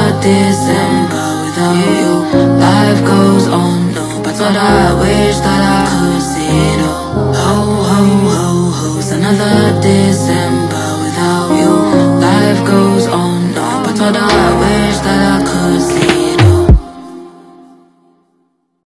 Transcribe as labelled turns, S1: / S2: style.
S1: December without you. Life goes on, no, but what I wish that I could see it all. Ho, ho, ho, ho, it's another December without you. Life goes